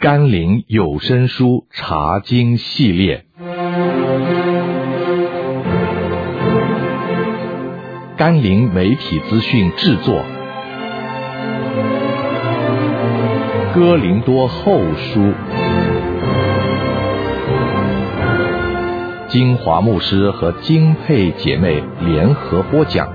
甘霖有声书查经系列，甘霖媒体资讯制作，哥林多后书，金华牧师和金佩姐妹联合播讲。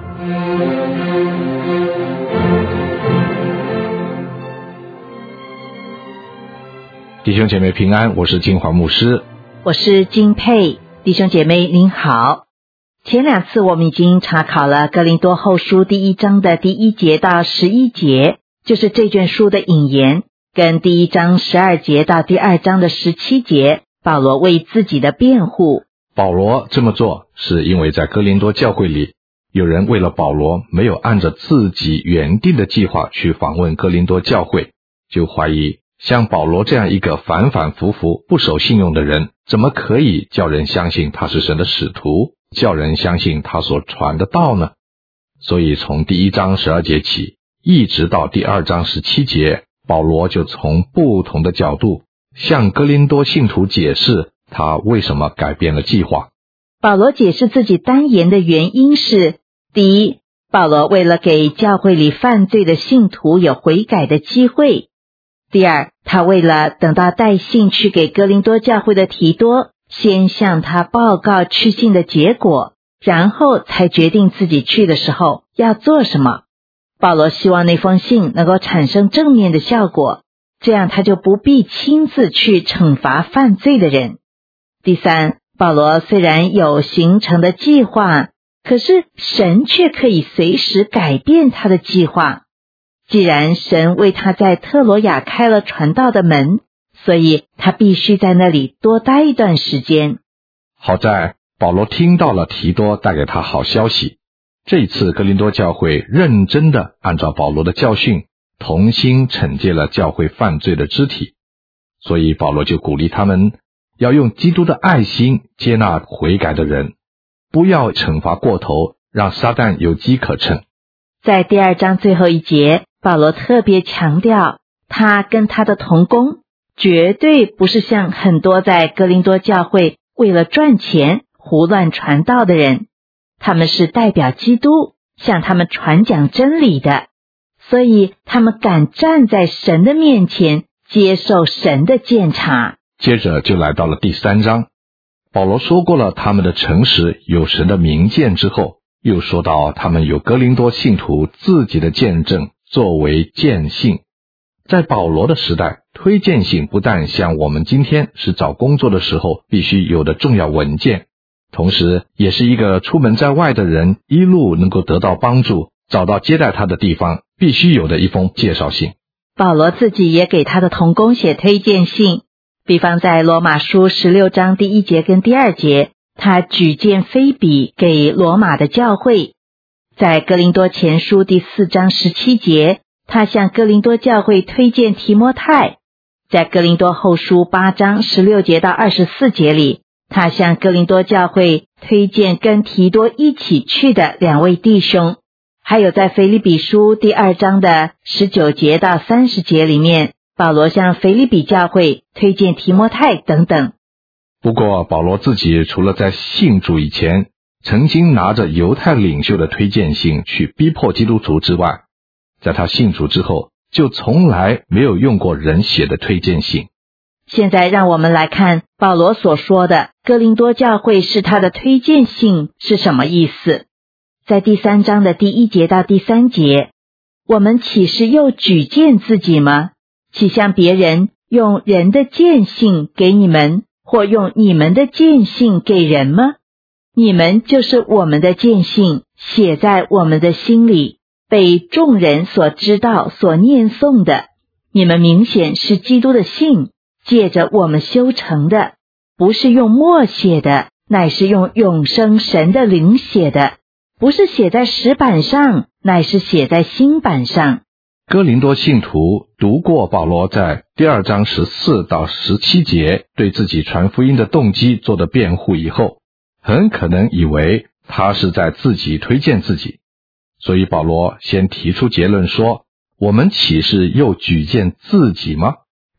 弟兄姐妹平安，我是金华牧师， 我是金佩。弟兄姐妹您好。前两次我们已经查考了哥林多后书第1章的第1节到11节，就是这卷书的引言，跟第1章12节到第2章的17节，保罗为自己的辩护。 保罗这么做是因为在哥林多教会里，有人为了保罗没有按照自己原定的计划去访问哥林多教会，就怀疑像保罗这样一个反反复复不守信用的人，怎么可以叫人相信他是神的使徒，叫人相信他所传的道呢？所以从第1章12节起，一直到第2章17节，保罗就从不同的角度向哥林多信徒解释他为什么改变了计划。 保罗解释自己单言的原因是：第一，保罗为了给教会里犯罪的信徒有悔改的机会；第二，他为了等到带信去给哥林多教会的提多，先向他报告去信的结果，然后才决定自己去的时候要做什么。保罗希望那封信能够产生正面的效果，这样他就不必亲自去惩罚犯罪的人。第三，保罗虽然有行程的计划，可是神却可以随时改变他的计划。既然神为他在特罗亚开了传道的门，所以他必须在那里多待一段时间。 好在保罗听到了提多带给他好消息，这一次哥林多教会认真地按照保罗的教训，同心惩戒了教会犯罪的肢体，所以保罗就鼓励他们要用基督的爱心接纳悔改的人，不要惩罚过头，让撒旦有机可乘。 在第2章最后一节，保罗特别强调，他跟他的同工绝对不是像很多在哥林多教会为了赚钱胡乱传道的人，他们是代表基督向他们传讲真理的，所以他们敢站在神的面前接受神的鉴察。 接着就来到了第3章，保罗说过了他们的诚实有神的明鉴之后，又说到他们有哥林多信徒自己的见证作为荐信。在保罗的时代，推荐信不但像我们今天是找工作的时候必须有的重要文件，同时也是一个出门在外的人一路能够得到帮助，找到接待他的地方必须有的一封介绍信。 保罗自己也给他的同工写推荐信，比方在罗马书16章第1节跟第2节，他举荐腓比给罗马的教会；在哥林多前书第4章17节，他向哥林多教会推荐提摩太；在哥林多后书8章16节到24节里，他向哥林多教会推荐跟提多一起去的2位弟兄；还有在腓立比书第2章的19节到30节里面，保罗向腓立比教会推荐提摩太等等。 不过保罗自己除了在信主以前曾经拿着犹太领袖的推荐信去逼迫基督徒之外，在他信主之后就从来没有用过人写的推荐信。 现在让我们来看保罗所说的哥林多教会是他的推荐信是什么意思。在第3章的第1节到第3节，我们岂是又举荐自己吗？岂像别人用人的荐信给你们，或用你们的荐信给人吗？你们就是我们的荐信，写在我们的心里，被众人所知道所念诵的。你们明显是基督的信，借着我们修成的，不是用墨写的，乃是用永生神的灵写的，不是写在石板上，乃是写在心板上。 哥林多信徒读过保罗在第2章14到17节对自己传福音的动机做的辩护以后，很可能以为他是在自己推荐自己，所以保罗先提出结论说，我们岂是又举荐自己吗？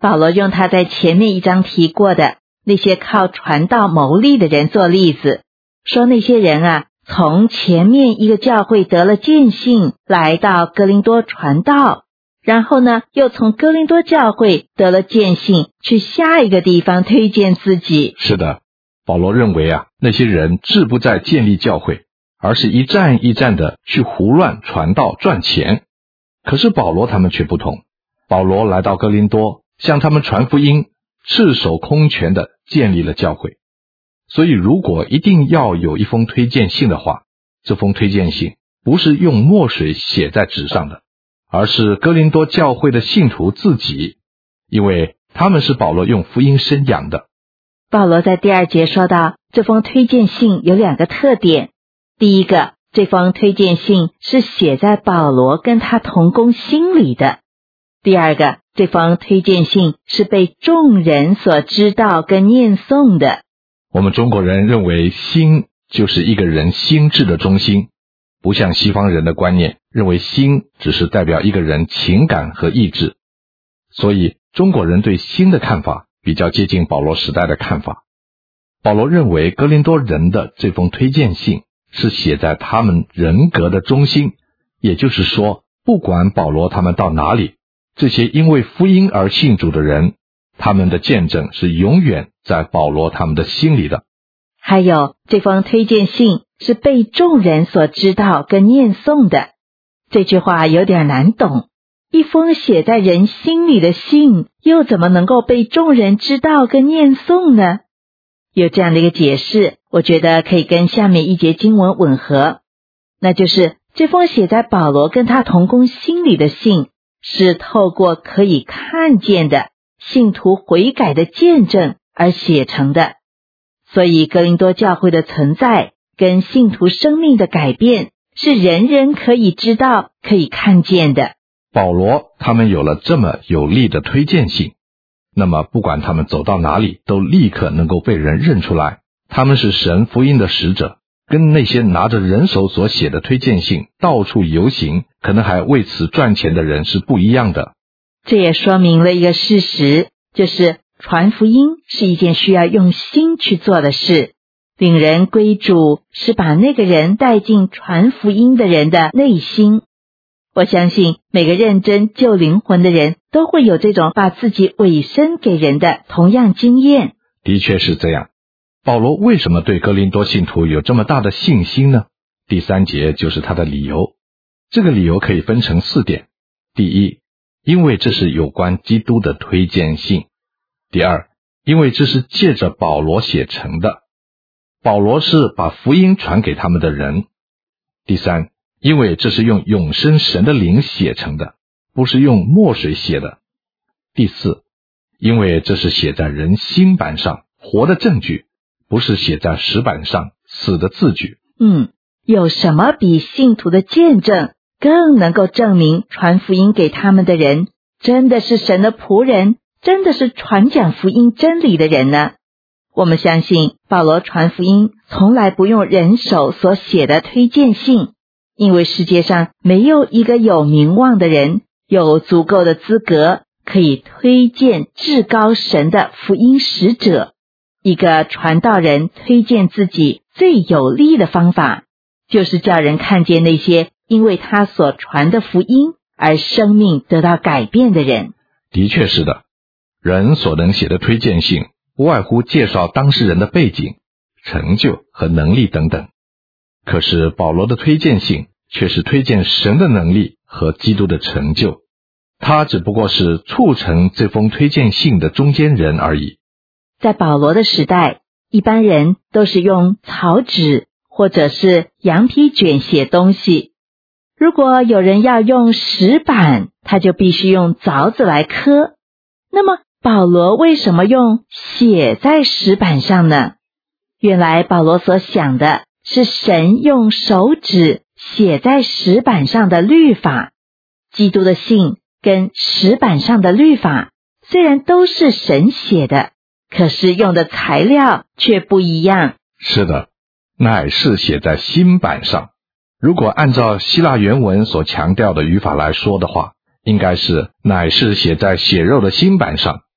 保罗用他在前面一章提过的那些靠传道牟利的人做例子，说那些人从前面一个教会得了见信，来到哥林多传道，然后呢，又从哥林多教会得了见信，去下一个地方推荐自己。 是的，保罗认为那些人志不在建立教会，而是一站一站的去胡乱传道赚钱。可是保罗他们却不同，保罗来到哥林多，向他们传福音，赤手空拳的建立了教会。所以如果一定要有一封推荐信的话，这封推荐信不是用墨水写在纸上的，而是哥林多教会的信徒自己，因为他们是保罗用福音生养的。 保罗在第2节说到，这封推荐信有2个特点。第一个，这封推荐信是写在保罗跟他同工心里的。第2个，这封推荐信是被众人所知道跟念诵的。 我们中国人认为心就是一个人心智的中心，不像西方人的观念，认为心只是代表一个人情感和意志。所以中国人对心的看法比较接近保罗时代的看法。保罗认为哥林多人的这封推荐信是写在他们人格的中心，也就是说，不管保罗他们到哪里，这些因为福音而信主的人，他们的见证是永远在保罗他们的心里的。 还有，这封推荐信是被众人所知道跟念诵的。这句话有点难懂，一封写在人心里的信，又怎么能够被众人知道跟念诵呢？有这样的一个解释，我觉得可以跟下面一节经文吻合，那就是这封写在保罗跟他同工心里的信，是透过可以看见的信徒悔改的见证而写成的。所以哥林多教会的存在跟信徒生命的改变是人人可以知道可以看见的。 保罗他们有了这么有力的推荐信，那么不管他们走到哪里，都立刻能够被人认出来，他们是神福音的使者，跟那些拿着人手所写的推荐信到处游行，可能还为此赚钱的人是不一样的。 这也说明了一个事实，就是传福音是一件需要用心去做的事，领人归主是把那个人带进传福音的人的内心。我相信每个认真救灵魂的人都会有这种把自己委身给人的同样经验。 的确是这样。保罗为什么对哥林多信徒有这么大的信心呢？第3节就是他的理由。这个理由可以分成4点。第一，因为这是有关基督的推荐信。第二，因为这是借着保罗写成的，保罗是把福音传给他们的人。第三，因为这是用永生神的灵写成的，不是用墨水写的。第四，因为这是写在人心板上，活的证据，不是写在石板上，死的字据。 有什么比信徒的见证更能够证明传福音给他们的人真的是神的仆人，真的是传讲福音真理的人呢？我们相信保罗传福音从来不用人手所写的推荐信，因为世界上没有一个有名望的人有足够的资格可以推荐至高神的福音使者。一个传道人推荐自己最有力的方法，就是叫人看见那些因为他所传的福音而生命得到改变的人。 的确是的，人所能写的推荐信不外乎介绍当事人的背景、成就和能力等等。可是保罗的推荐信却是推荐神的能力和基督的成就，他只不过是促成这封推荐信的中间人而已。 在保罗的时代，一般人都是用草纸或者是羊皮卷写东西。如果有人要用石板，他就必须用凿子来刻。那么保罗为什么用写在石板上呢？原来保罗所想的是神用手指写在石板上的律法。基督的信跟石板上的律法虽然都是神写的，可是用的材料却不一样。 是的，乃是写在心板上。如果按照希腊原文所强调的语法来说的话，应该是乃是写在血肉的心板上，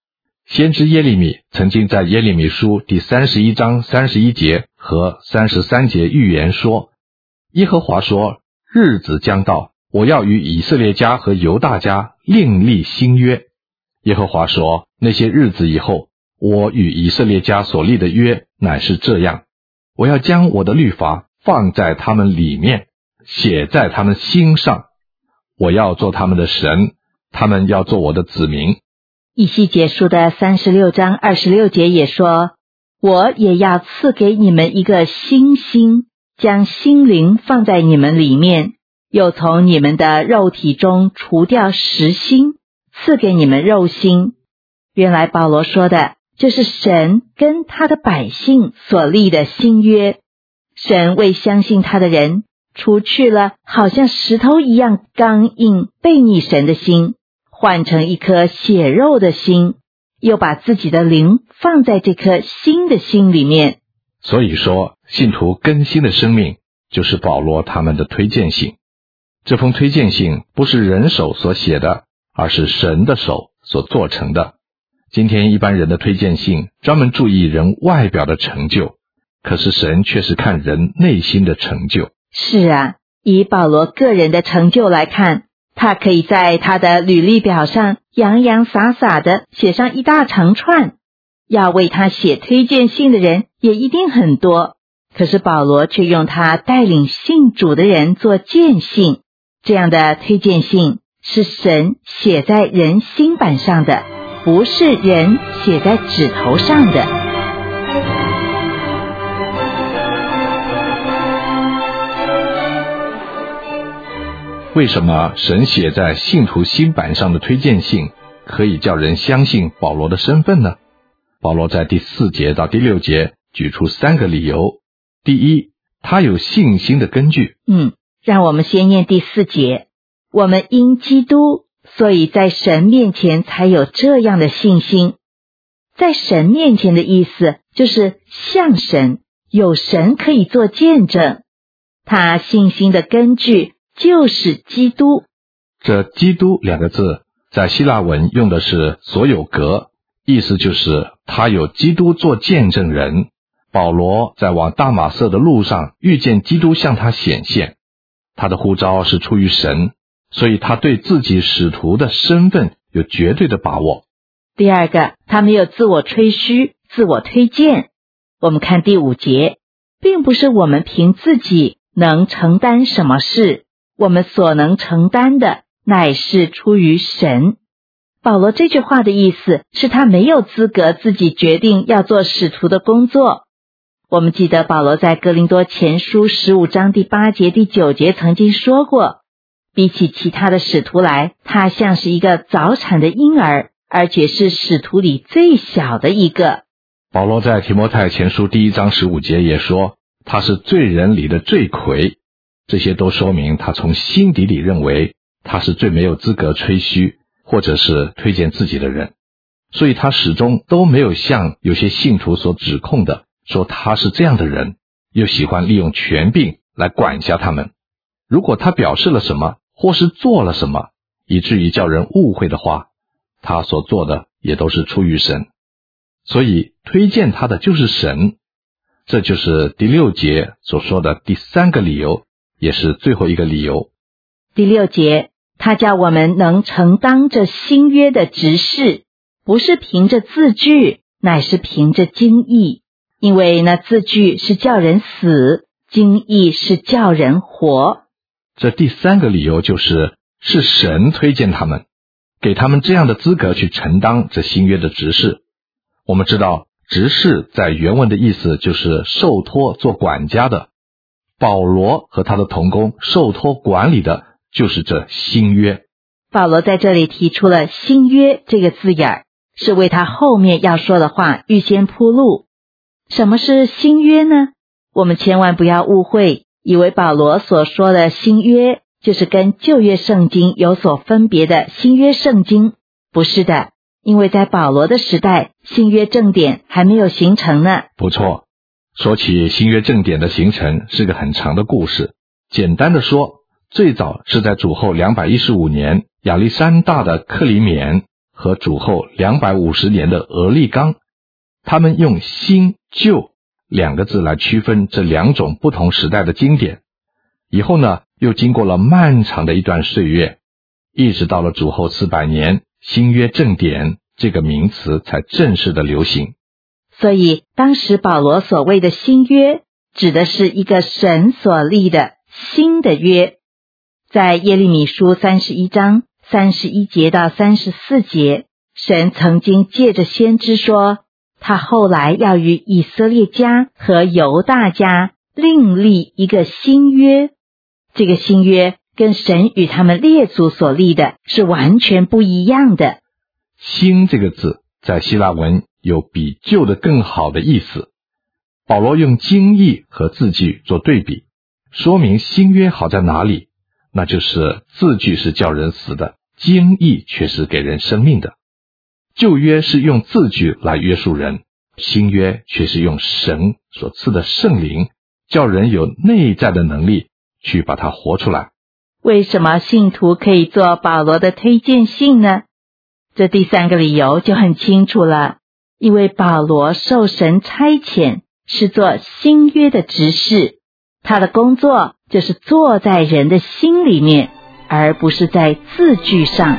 先知耶利米曾经在耶利米书第31章31节和33节预言说，耶和华说，日子将到，我要与以色列家和犹大家另立新约。耶和华说，那些日子以后，我与以色列家所立的约乃是这样，我要将我的律法放在他们里面，写在他们心上，我要做他们的神，他们要做我的子民。 以西结书的36章26节也说，我也要赐给你们一个新心，将心灵放在你们里面，又从你们的肉体中除掉实心，赐给你们肉心。原来保罗说的就是神跟他的百姓所立的新约。神为相信他的人除去了好像石头一样刚硬悖逆神的心，换成一颗血肉的心，又把自己的灵放在这颗新的心里面。 所以说，信徒更新的生命就是保罗他们的推荐信。这封推荐信不是人手所写的，而是神的手所做成的。今天一般人的推荐信专门注意人外表的成就，可是神却是看人内心的成就。 是啊，以保罗个人的成就来看，他可以在他的履历表上洋洋洒洒地写上一大长串，要为他写推荐信的人也一定很多。可是保罗却用他带领信主的人做荐信，这样的推荐信是神写在人心板上的，不是人写在纸头上的。 为什么神写在信徒心板上的推荐信可以叫人相信保罗的身份呢？保罗在第4节到第6节举出3个理由。第一，他有信心的根据。 让我们先念第4节。我们因基督，所以在神面前才有这样的信心。在神面前的意思就是像神，有神可以做见证。他信心的根据就是基督。 这基督2个字在希腊文用的是所有格，意思就是他有基督做见证人。保罗在往大马色的路上遇见基督向他显现，他的呼召是出于神，所以他对自己使徒的身份有绝对的把握。 第二个，他没有自我吹嘘、自我推荐。我们看第5节，并不是我们凭自己能承担什么事，我们所能承担的乃是出于神。保罗这句话的意思是他没有资格自己决定要做使徒的工作。我们记得保罗在哥林多前书15章第8节第9节曾经说过，比起其他的使徒来，他像是一个早产的婴儿，而且是使徒里最小的一个。 保罗在提摩太前书第1章15节也说，他是罪人里的罪魁。这些都说明他从心底里认为他是最没有资格吹嘘或者是推荐自己的人，所以他始终都没有像有些信徒所指控的，说他是这样的人，又喜欢利用权柄来管辖他们。如果他表示了什么或是做了什么，以至于叫人误会的话，他所做的也都是出于神，所以推荐他的就是神。这就是第6节所说的第3个理由，也是最后一个理由。 第6节，他叫我们能承当这新约的职事，不是凭着字句，乃是凭着经意。因为那字句是叫人死，经意是叫人活。 这第3个理由是神推荐他们，给他们这样的资格去承当这新约的职事。我们知道职事在原文的意思就是受托做管家的，保罗和他的同工受托管理的就是这新约。 保罗在这里提出了新约这个字眼，是为他后面要说的话预先铺路。什么是新约呢？我们千万不要误会，以为保罗所说的新约就是跟旧约圣经有所分别的新约圣经。不是的，因为在保罗的时代，新约正典还没有形成呢。 不错，说起新约正典的形成是个很长的故事。简单的说，最早是在主后215年，亚历山大的克里勉和主后250年的俄利冈，他们用新旧2个字来区分这2种不同时代的经典。以后呢，又经过了漫长的一段岁月，一直到了主后400年，新约正典这个名词才正式的流行。 所以当时保罗所谓的新约，指的是一个神所立的新的约。在耶利米书31章31节到34节，神曾经借着先知说，他后来要与以色列家和犹大家另立一个新约。这个新约跟神与他们列祖所立的是完全不一样的。 新这个字在希腊文有比旧的更好的意思。保罗用经义和字句做对比，说明新约好在哪里，那就是字句是叫人死的，经义却是给人生命的。旧约是用字句来约束人，新约却是用神所赐的圣灵，叫人有内在的能力去把它活出来。 为什么信徒可以做保罗的推荐信呢？这第3个理由就很清楚了，因为保罗受神差遣，是做新约的执事，他的工作就是坐在人的心里面，而不是在字句上。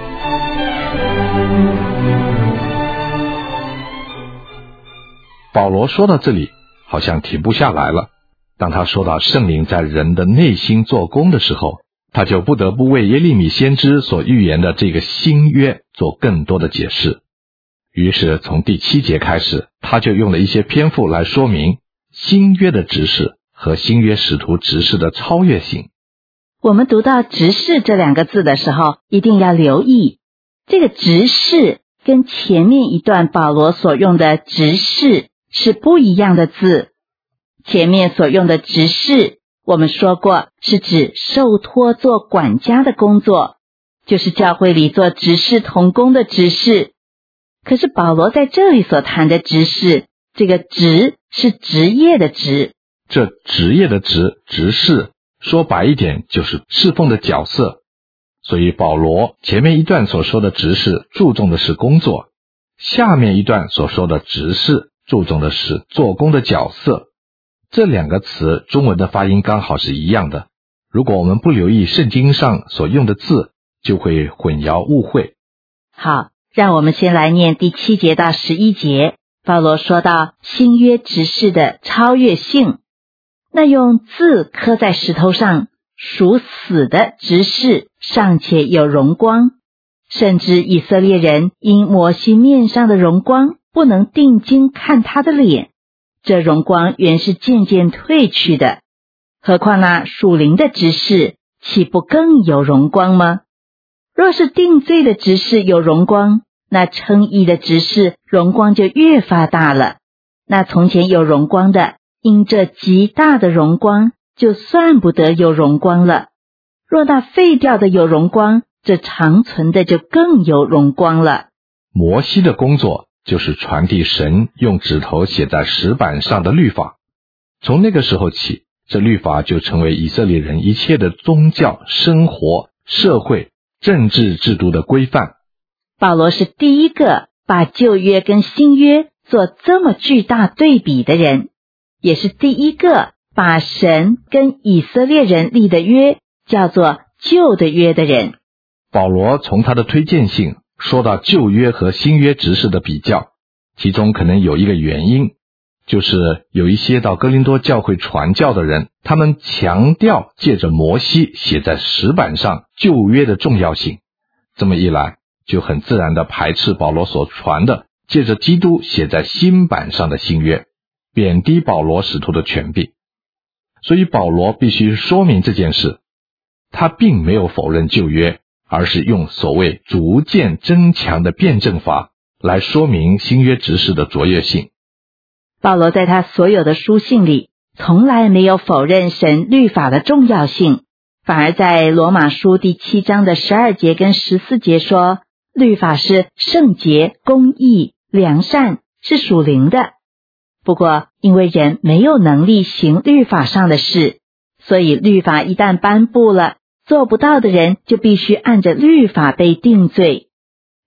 保罗说到这里好像停不下来了，当他说到圣灵在人的内心做工的时候，他就不得不为耶利米先知所预言的这个新约做更多的解释。于是从第7节开始，他就用了一些篇幅来说明新约的执事和新约使徒执事的超越性。 我们读到执事这2个字的时候，一定要留意，这个执事跟前面一段保罗所用的执事是不一样的字。前面所用的执事，我们说过是指受托做管家的工作，就是教会里做执事同工的执事。可是保罗在这里所谈的执事，这个职是职业的职。 这职业的职，执事，说白一点就是侍奉的角色。所以保罗前面一段所说的执事注重的是工作，下面一段所说的执事注重的是做工的角色。这2个词中文的发音刚好是一样的，如果我们不留意圣经上所用的字，就会混淆误会。 好，让我们先来念第7节到11节。保罗说到新约执事的超越性，那用字刻在石头上属死的执事尚且有荣光，甚至以色列人因摩西面上的荣光不能定睛看他的脸，这荣光原是渐渐褪去的，何况那属灵的执事岂不更有荣光吗？若是定罪的执事有荣光，那称义的执事荣光就越发大了。那从前有荣光的，因这极大的荣光就算不得有荣光了。若那废掉的有荣光，这长存的就更有荣光了。 摩西的工作就是传递神用指头写在石板上的律法。从那个时候起，这律法就成为以色列人一切的宗教、生活、社会、政治制度的规范。 保罗是第一个把旧约跟新约做这么巨大对比的人，也是第一个把神跟以色列人立的约叫做旧的约的人。 保罗从他的推荐信说到旧约和新约执事的比较，其中可能有一个原因，就是有一些到哥林多教会传教的人，他们强调借着摩西写在石板上旧约的重要性，这么一来就很自然地排斥保罗所传的借着基督写在新板上的新约，贬低保罗使徒的权柄。所以保罗必须说明这件事，他并没有否认旧约，而是用所谓逐渐增强的辩证法来说明新约执事的卓越性。 保罗在他所有的书信里从来没有否认神律法的重要性，反而在罗马书第7章的12节跟14节说，律法是圣洁、公义、良善，是属灵的。不过因为人没有能力行律法上的事，所以律法一旦颁布了，做不到的人就必须按着律法被定罪。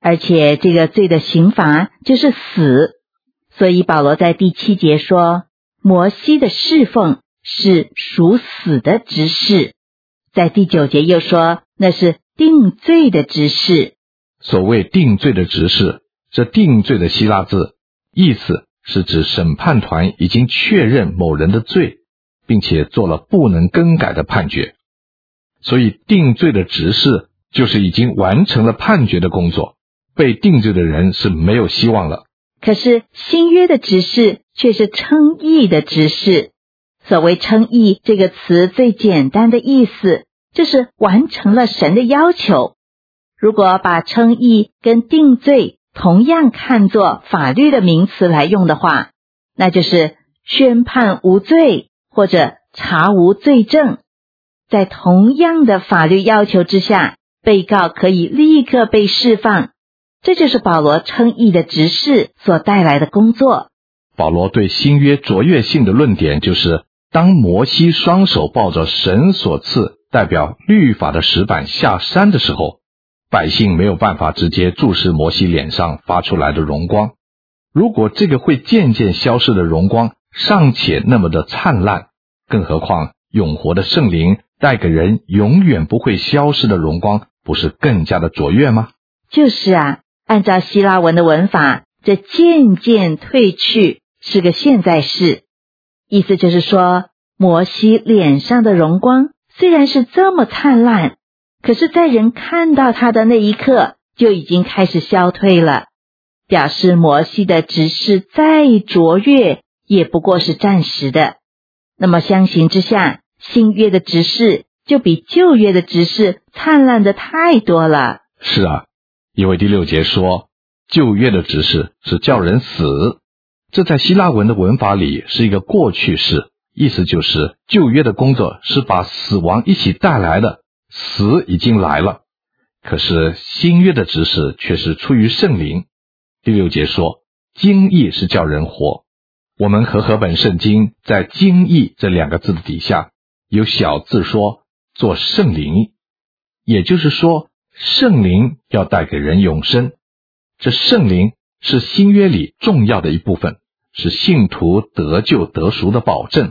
而且这个罪的刑罚就是死。所以保罗在第7节说，摩西的侍奉是属死的执事，在第9节又说那是定罪的执事。 所谓定罪的执事，这定罪的希腊字意思是指审判团已经确认某人的罪，并且做了不能更改的判决。所以定罪的执事就是已经完成了判决的工作，被定罪的人是没有希望了。 可是新约的执事却是称义的执事。所谓称义这个词最简单的意思就是完成了神的要求。如果把称义跟定罪同样看作法律的名词来用的话，那就是宣判无罪或者查无罪证。在同样的法律要求之下，被告可以立刻被释放。这就是保罗称义的执事所带来的工作。 保罗对新约卓越性的论点就是，当摩西双手抱着神所赐代表律法的石板下山的时候，百姓没有办法直接注视摩西脸上发出来的荣光。如果这个会渐渐消失的荣光尚且那么的灿烂，更何况永活的圣灵带给人永远不会消失的荣光，不是更加的卓越吗？ 就是啊，按照希腊文的文法，这渐渐褪去是个现在式，意思就是说，摩西脸上的荣光虽然是这么灿烂，可是在人看到他的那一刻就已经开始消退了，表示摩西的执事再卓越也不过是暂时的。那么相形之下，新约的执事就比旧约的执事灿烂的太多了。 是啊，因为第6节说旧约的执事是叫人死，这在希腊文的文法里是一个过去式，意思就是旧约的工作是把死亡一起带来的，死已经来了。可是新约的执事却是出于圣灵。第6节说经义是叫人活。我们和本圣经在经义这2个字的底下有小字说做圣灵，也就是说圣灵要带给人永生。这圣灵是新约里重要的一部分，是信徒得救得赎的保证。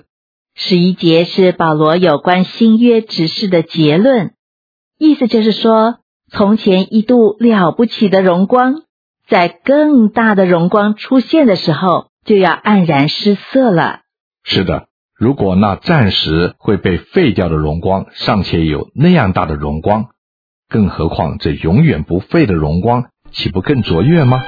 11节是保罗有关新约执事的结论，意思就是说，从前一度了不起的荣光，在更大的荣光出现的时候，就要黯然失色了。 是的，如果那暂时会被废掉的荣光尚且有那样大的荣光，更何况这永远不废的荣光，岂不更卓越吗？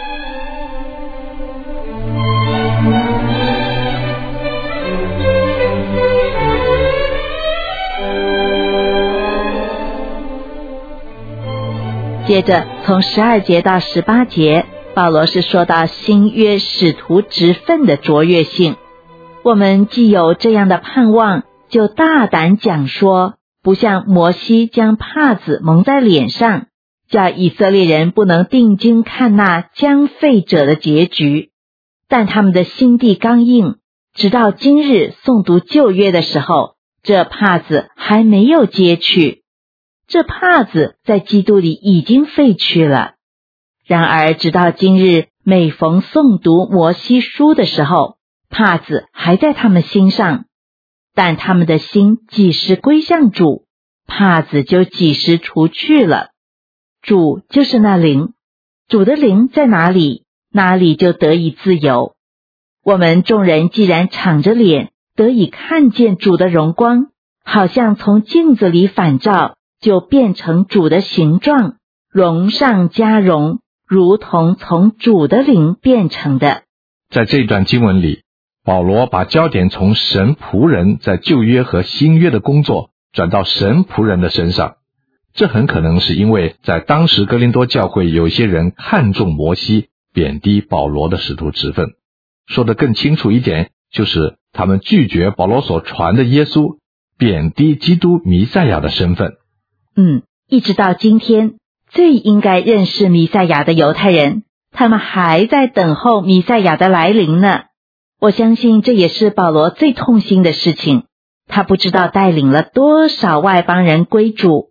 接着从12节到18节，保罗是说到新约使徒职分的卓越性。我们既有这样的盼望，就大胆讲说，不像摩西将帕子蒙在脸上，叫以色列人不能定睛看那将废者的结局。但他们的心地刚硬，直到今日诵读旧约的时候，这帕子还没有揭去。这帕子在基督里已经废去了。然而直到今日，每逢诵读摩西书的时候，帕子还在他们心上，但他们的心几时归向主，帕子就几时除去了。主就是那灵，主的灵在哪里，哪里就得以自由。我们众人既然敞着脸得以看见主的荣光，好像从镜子里反照，就变成主的形状，荣上加荣，如同从主的灵变成的。 在这段经文里，保罗把焦点从神仆人在旧约和新约的工作转到神仆人的身上。这很可能是因为在当时哥林多教会有些人看重摩西，贬低保罗的使徒职分。说得更清楚一点，就是他们拒绝保罗所传的耶稣，贬低基督弥赛亚的身份。 一直到今天，最应该认识弥赛亚的犹太人，他们还在等候弥赛亚的来临呢。我相信这也是保罗最痛心的事情，他不知道带领了多少外邦人归主，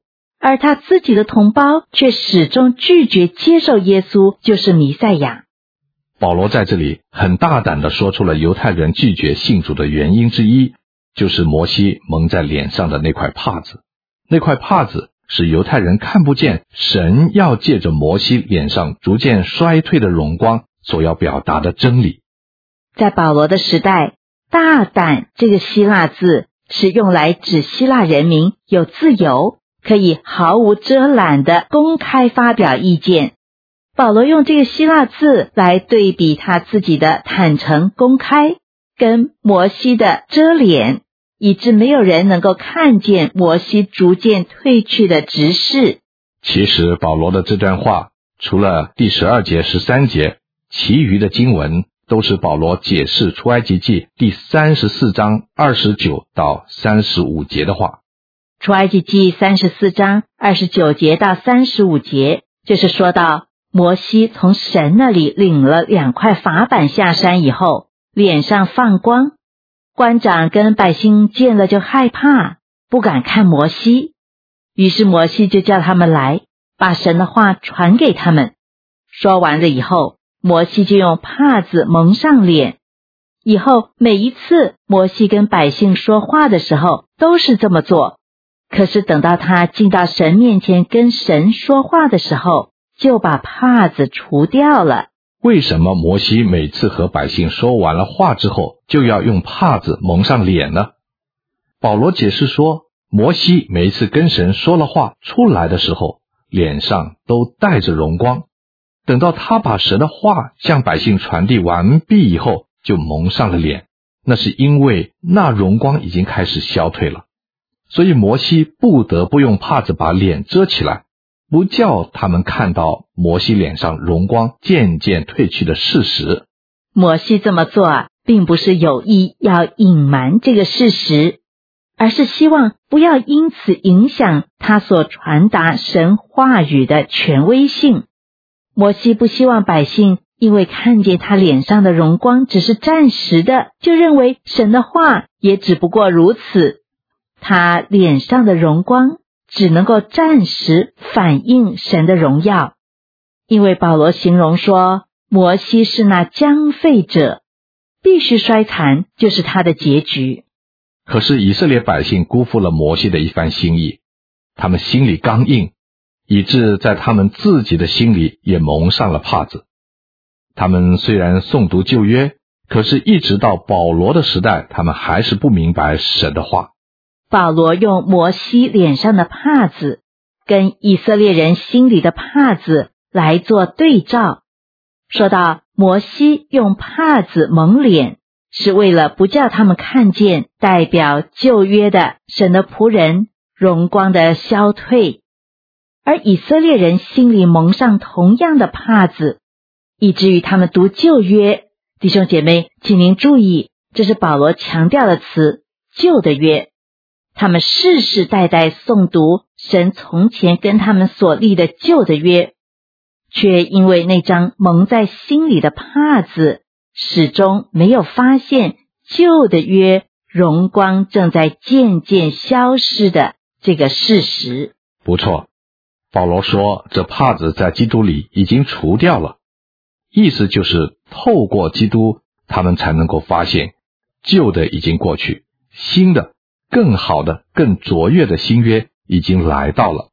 而他自己的同胞却始终拒绝接受耶稣就是弥赛亚。 保罗在这里很大胆地说出了犹太人拒绝信主的原因之一，就是摩西蒙在脸上的那块帕子。那块帕子使犹太人看不见神要借着摩西脸上逐渐衰退的荣光所要表达的真理。 在保罗的时代，大胆这个希腊字是用来指希腊人民有自由，可以毫无遮拦地公开发表意见。保罗用这个希腊字来对比他自己的坦诚公开，跟摩西的遮脸，以致没有人能够看见摩西逐渐退去的执事。 其实保罗的这段话，除了第12节、13节，其余的经文都是保罗解释出埃及记第34章29到35节的话。 出埃及记34章29节到35节，就是说到摩西从神那里领了2块法板下山以后，脸上放光，官长跟百姓见了就害怕，不敢看摩西。于是摩西就叫他们来，把神的话传给他们。说完了以后，摩西就用帕子蒙上脸。以后每一次摩西跟百姓说话的时候都是这么做，可是等到他进到神面前跟神说话的时候，就把帕子除掉了。 为什么摩西每次和百姓说完了话之后就要用帕子蒙上脸呢？保罗解释说，摩西每一次跟神说了话出来的时候，脸上都带着荣光，等到他把神的话向百姓传递完毕以后，就蒙上了脸。那是因为那荣光已经开始消退了，所以摩西不得不用帕子把脸遮起来，不叫他们看到摩西脸上荣光渐渐退去的事实。 摩西这么做并不是有意要隐瞒这个事实，而是希望不要因此影响他所传达神话语的权威性。摩西不希望百姓因为看见他脸上的荣光只是暂时的，就认为神的话也只不过如此。他脸上的荣光只能够暂时反映神的荣耀，因为保罗形容说，摩西是那将废者，必须衰残就是他的结局。 可是以色列百姓辜负了摩西的一番心意，他们心里刚硬，以致在他们自己的心里也蒙上了帕子。他们虽然诵读旧约，可是一直到保罗的时代，他们还是不明白神的话。 保罗用摩西脸上的帕子跟以色列人心里的帕子来做对照，说到摩西用帕子蒙脸，是为了不叫他们看见代表旧约的神的仆人荣光的消退，而以色列人心里蒙上同样的帕子，以至于他们读旧约。弟兄姐妹，请您注意，这是保罗强调的词，旧的约。他们世世代代诵读神从前跟他们所立的旧的约，却因为那张蒙在心里的帕子，始终没有发现旧的约荣光正在渐渐消失的这个事实。 不错，保罗说这帕子在基督里已经除掉了，意思就是透过基督，他们才能够发现旧的已经过去，新的更好的更卓越的新约已经来到了。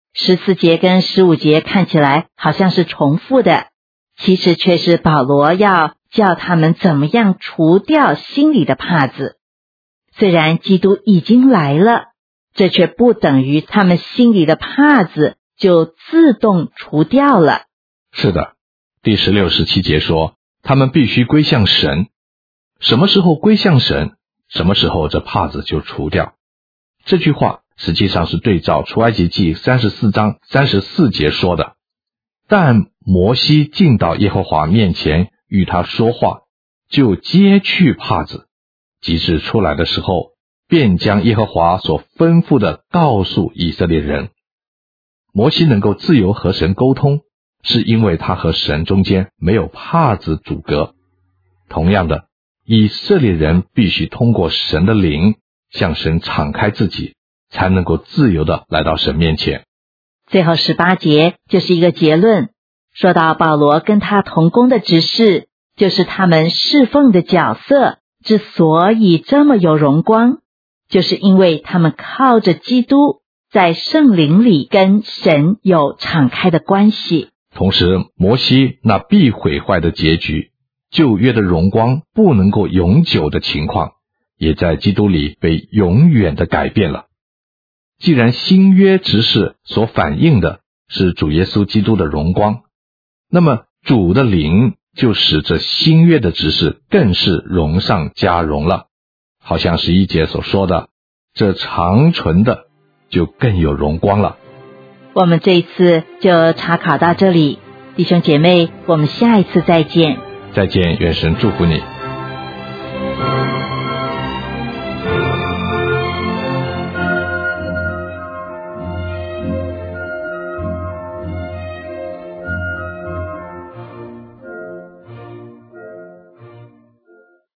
14节跟15节看起来好像是重复的，其实却是保罗要叫他们怎么样除掉心里的帕子。虽然基督已经来了，这却不等于他们心里的帕子就自动除掉了。 是的，第16、17节说，他们必须归向神。什么时候归向神，什么时候这帕子就除掉。这句话实际上是对照出埃及记34章34节说的。但摩西进到耶和华面前与他说话，就揭去帕子，及至出来的时候，便将耶和华所吩咐的告诉以色列人。摩西能够自由和神沟通，是因为他和神中间没有帕子阻隔。同样的，以色列人必须通过神的灵向神敞开自己，才能够自由地来到神面前。 最后18节就是一个结论，说到保罗跟他同工的执事，就是他们侍奉的角色之所以这么有荣光，就是因为他们靠着基督在圣灵里跟神有敞开的关系。 同时，摩西那必毁坏的结局，旧约的荣光不能够永久的情况，也在基督里被永远的改变了。既然新约执事所反映的是主耶稣基督的荣光，那么主的灵就使这新约的执事更是荣上加荣了。好像11节所说的，这长存的就更有荣光了。 我们这一次就查考到这里，弟兄姐妹，我们下一次再见。 再见，愿神祝福你。